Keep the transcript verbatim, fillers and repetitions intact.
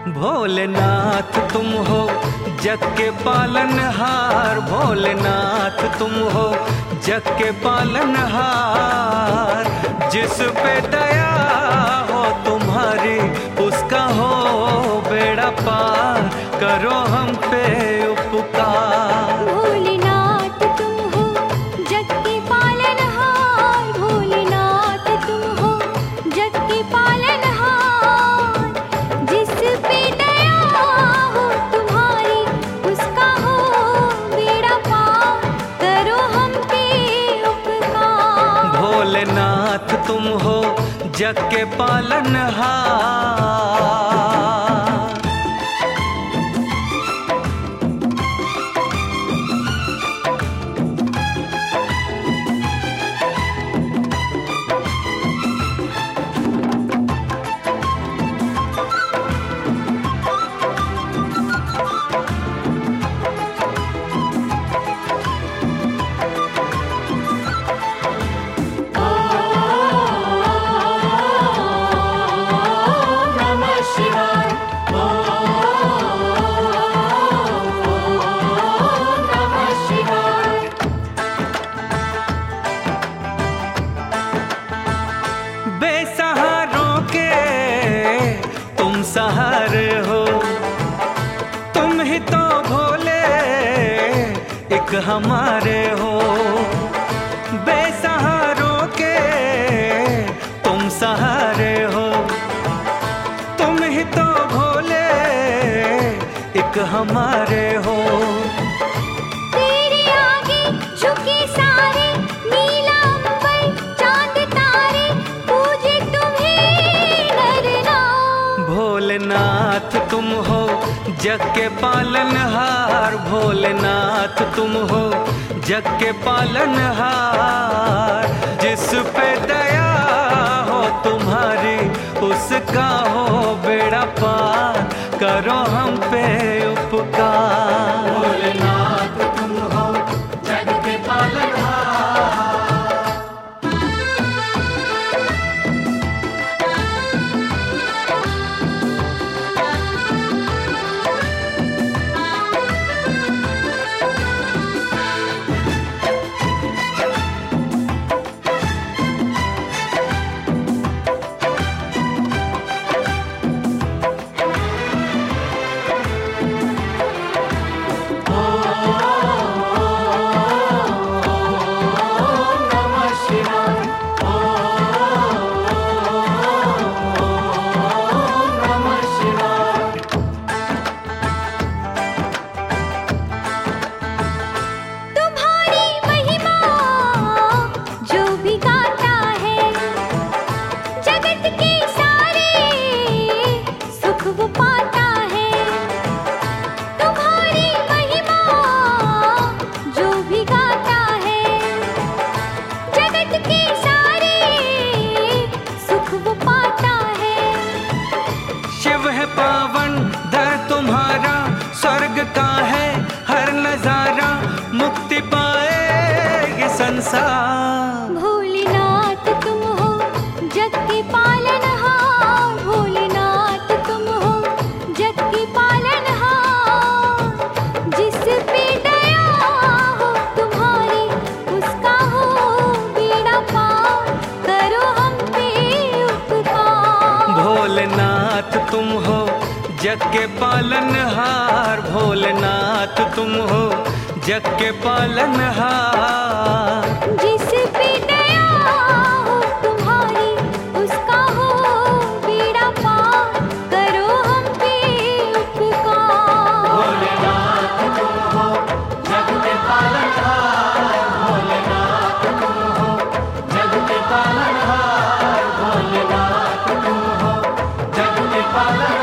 भोलेनाथ तुम हो जग के पालनहार, भोलेनाथ तुम हो जग के पालनहार। जिस पे दया हो तुम्हारी उसका हो बेड़ा पार, करो हम पे उपकार। भोलेनाथ तुम हो जग के पालनहार, भोलेनाथ तुम हो जग के पालनहार। जिस पे दया हो तुम्हारी उसका हो बेड़ा पार, करो हम पे उपकार। भोलेनाथ तुम हो जग के पालनहार। बेसहारों के तुम सहारे हो, तुम ही तो भोले एक हमारे हो। बेसहारों के तुम सहारे हो, तुम ही तो भोले एक हमारे हो। तेरे आगे झुके सारे नीला अंबर चांद तारे, पूजे तुम्हें नर नार। भोलेनाथ तुम हो जग के पालनहार, भोलेनाथ तुम हो जग के पालनहार। जिस पे दया हो तुम्हारी उसका हो बेड़ा पार, करो हम पे उपकार। भोलेनाथ तुम हो जग के पालनहार। पावन दर तुम्हारा, स्वर्ग का है हर नजारा, मुक्ति पाएगी संसार। भोलेनाथ तुम हो जग के पालनहार, भोलेनाथ तुम हो जग के पालनहार। जिस पे दया हो तुम्हारी उसका हो बेड़ा पार, करो हम पे उपकार। भोलेनाथ तुम हो जग के पालनहार, भोलेनाथ तुम हो जग के पालनहार। जिस पे दया हो तुम्हारी उसका हो बेड़ा पार, करो हम पे उपकार। भोलेनाथ तुम हो जग के पालनहार, भोलेनाथ तुम हो जग के पालनहार, भोलेनाथ तुम हो जग के पालनहार।